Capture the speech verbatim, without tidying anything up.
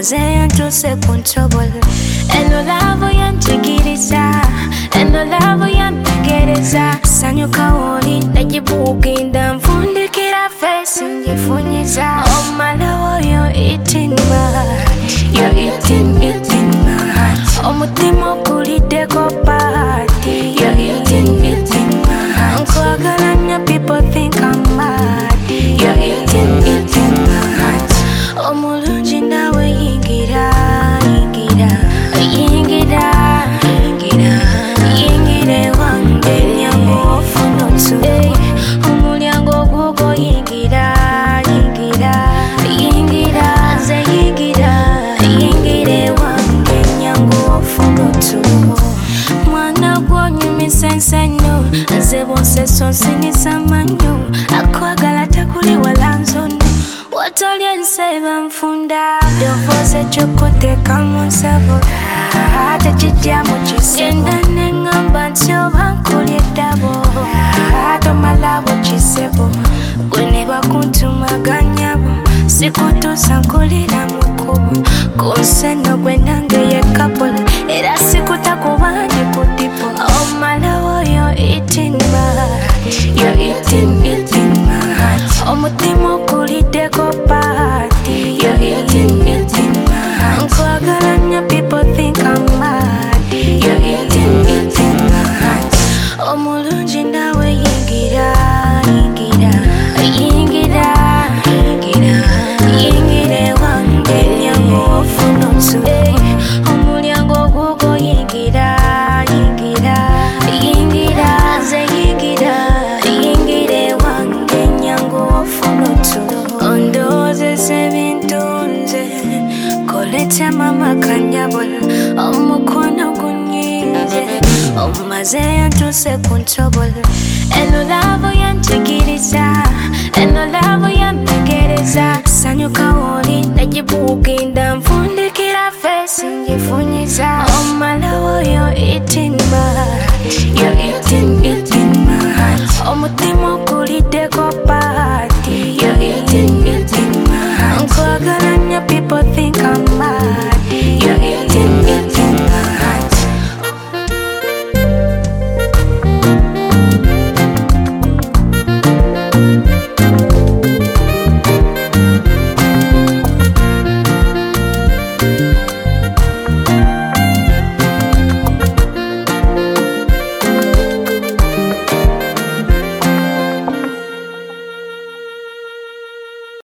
Omaze yantuse kuntobola eno love yanjigiriza eno love yantegereza sanyuka woli najibuginda nfundikira face njifunyiza oh my love you're eating my heart you're eating eating my heart omutima okulideko party you're eating eating my heart nkwagalanya people think I'm mad you're eating eating my heart omulungi nawe yingira yingira yingira yingira yingire wange nyango ofunotu omulyango gwogo yingira yingira yingira ze yingira yingire wange nyango ofunotu mwana gwonyumisa ensanyo nze bonse sonsinyisa manyo akwagala takuli wala nzono watolya nseba nfunda yovose kyokuteka mu nsabo ate kijja mu kise yenda neŋŋamba nti oba nkulya eddabo ate omalabo kisebo gwe ne bakuntumaganyabo sikutuusa nkulira mu kkubo ku nseno gwe nange yekapola era sikutakubanye ku dipo omalawo yo eating my heart you're eating eating my heart omutima okulideko party you're eating eating my heart nkwagalanya people think I'm mad you're eating eating my heart omulungi nawe yingira yingira yingira yingira yingire wange nyango ofunotu omulyango gwogo yingira yingira yingira ze yingira yingire wange nyango ofunotu ondozesa ebintu nze koleta mama kanyabola omukono gunyinze omaze yantuse kuntobola eno love yanjigiriza eno love yantegereza sanyuka woli najibuginda nfu